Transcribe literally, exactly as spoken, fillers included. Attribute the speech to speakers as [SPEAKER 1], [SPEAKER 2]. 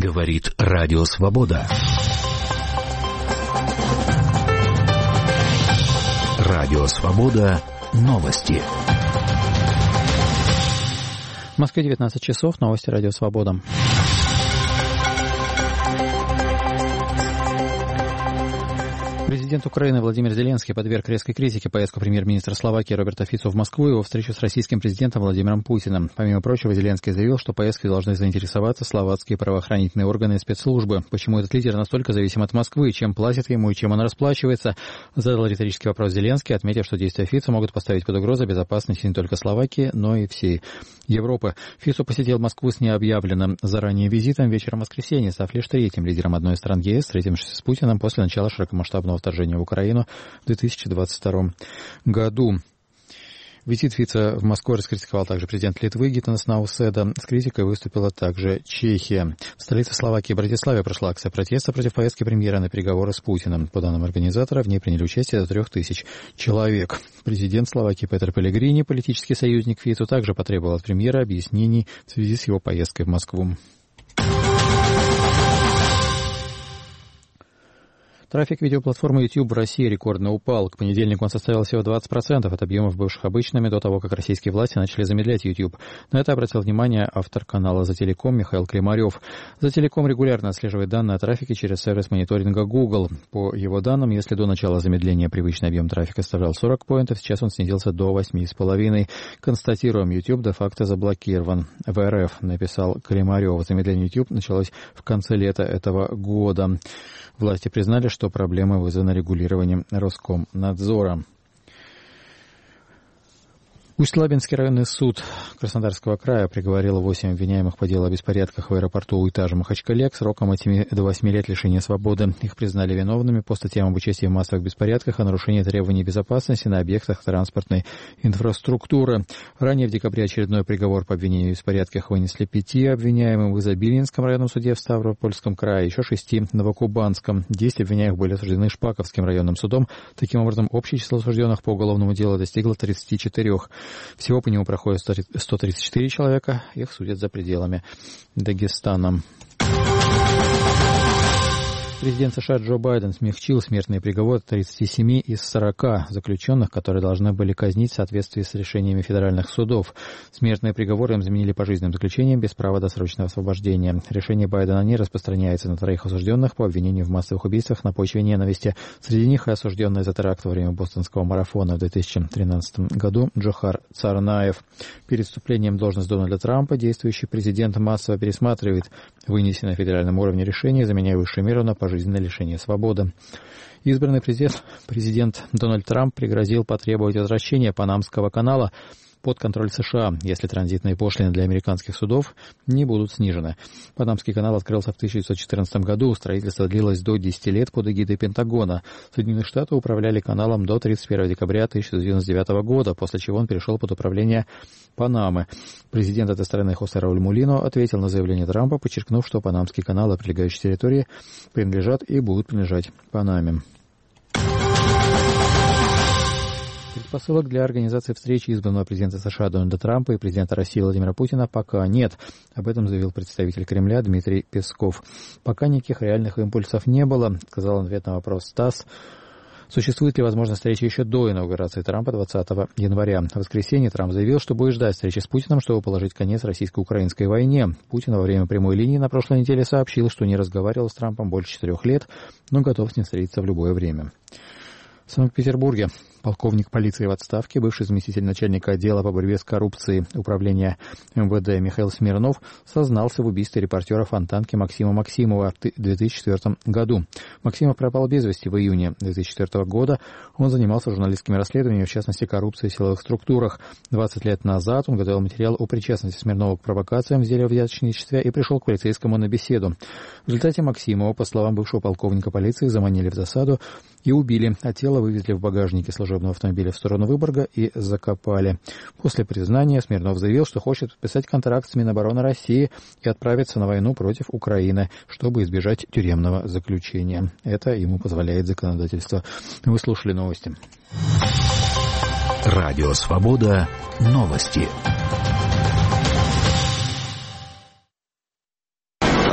[SPEAKER 1] Говорит Радио Свобода. Радио Свобода. Новости.
[SPEAKER 2] В Москве девятнадцать часов. Новости Радио Свобода. Президент Украины Владимир Зеленский подверг резкой критике поездку премьер-министра Словакии Роберта Фицо в Москву и его встречу с российским президентом Владимиром Путиным. Помимо прочего, Зеленский заявил, что поездкой должны заинтересоваться словацкие правоохранительные органы и спецслужбы. Почему этот лидер настолько зависим от Москвы, чем платит ему и чем он расплачивается, задал риторический вопрос Зеленский, отметив, что действия Фицо могут поставить под угрозу безопасность не только Словакии, но и всей Европы. Фицо посетил Москву с необъявленным заранее визитом вечером воскресенья, став лишь третьим лидером одной из стран ЕС, встретившись с Путиным после начала широкомасштабного вторжения в Украину в две тысячи двадцать втором году. Визит Фицо в Москву раскритиковал также президент Литвы Гитанас Науседа. С критикой выступила также Чехия. В столице Словакии Братиславе прошла акция протеста против поездки премьера на переговоры с Путиным. По данным организатора, в ней приняли участие до трех тысяч человек. Президент Словакии Петер Пелегрини, политический союзник Фицо, также потребовал от премьера объяснений в связи с его поездкой в Москву. Трафик видеоплатформы YouTube в России рекордно упал. К понедельнику он составил всего двадцать процентов от объемов, бывших обычными до того, как российские власти начали замедлять YouTube. На это обратил внимание автор канала «Зателеком» Михаил Климарев. «Зателеком» регулярно отслеживает данные о трафике через сервис мониторинга Google. По его данным, если до начала замедления привычный объем трафика составлял сорок поинтов, сейчас он снизился до восемь с половиной. Констатируем, YouTube де-факто заблокирован в эр эф, написал Климарев. Замедление YouTube началось в конце лета этого года. Власти признали, что проблемы вызваны регулированием Роскомнадзора. Усть-Лабинский районный суд Краснодарского края приговорил восемь обвиняемых по делу о беспорядках в аэропорту Уйтажа-Махачкале к срокам от семи до восьми лет лишения свободы. Их признали виновными по статьям об участии в массовых беспорядках, о нарушении требований безопасности на объектах транспортной инфраструктуры. Ранее в декабре очередной приговор по обвинению в беспорядках вынесли пяти обвиняемым в Изобильинском районном суде в Ставропольском крае, еще шести в Новокубанском. Десять обвиняемых были осуждены Шпаковским районным судом. Таким образом, общее число осужденных по уголовному делу достигло тридцати четырёх. Всего по нему проходит сто тридцать четыре человека. Их судят за пределами Дагестана. Президент США Джо Байден смягчил смертный приговор тридцати семи из сорока заключенных, которые должны были казнить в соответствии с решениями федеральных судов. Смертные приговоры им заменили пожизненным заключением без права досрочного освобождения. Решение Байдена не распространяется на троих осужденных по обвинению в массовых убийствах на почве ненависти. Среди них и осужденный за теракт во время бостонского марафона в две тысячи тринадцатом году Джохар Царнаев. Перед вступлением в должность Дональда Трампа действующий президент массово пересматривает вынесенное на федеральном уровне решение, заменяя высшую меру на пожизненное жизненное лишение свободы. Избранный президент, президент Дональд Трамп пригрозил потребовать возвращения Панамского канала под контроль США, если транзитные пошлины для американских судов не будут снижены. Панамский канал открылся в тысяча девятьсот четырнадцатом году. Строительство длилось до десяти лет под эгидой Пентагона. Соединенные Штаты управляли каналом до тридцать первого декабря тысяча девятьсот девяносто девятого года, после чего он перешел под управление Панамы. Президент этой страны Хосе Рауль Мулино ответил на заявление Трампа, подчеркнув, что Панамский канал и прилегающие территории принадлежат и будут принадлежать Панаме. Предпосылок для организации встречи избранного президента США Дональда Трампа и президента России Владимира Путина пока нет. Об этом заявил представитель Кремля Дмитрий Песков. Пока никаких реальных импульсов не было, сказал он в ответ на вопрос ТАСС. Существует ли возможность встречи еще до инаугурации Трампа двадцатого января? В воскресенье Трамп заявил, что будет ждать встречи с Путиным, чтобы положить конец российско-украинской войне. Путин во время прямой линии на прошлой неделе сообщил, что не разговаривал с Трампом больше четырех лет, но готов с ним встретиться в любое время. В Санкт-Петербурге полковник полиции в отставке, бывший заместитель начальника отдела по борьбе с коррупцией управления эм вэ дэ Михаил Смирнов сознался в убийстве репортера Фонтанки Максима Максимова в две тысячи четвёртом году. Максимов пропал без вести в июне две тысячи четвёртого года. Он занимался журналистскими расследованиями, в частности, коррупцией в силовых структурах. двадцать лет назад он готовил материал о причастности Смирнова к провокациям в деле о взяточничестве и пришел к полицейскому на беседу. В результате Максимова, по словам бывшего полковника полиции, заманили в засаду и убили, а тело вывезли в багажнике служебного автомобиля в сторону Выборга и закопали. После признания Смирнов заявил, что хочет подписать контракт с Минобороны России и отправиться на войну против Украины, чтобы избежать тюремного заключения. Это ему позволяет законодательство. Вы слушали новости.
[SPEAKER 1] Радио Свобода. Новости.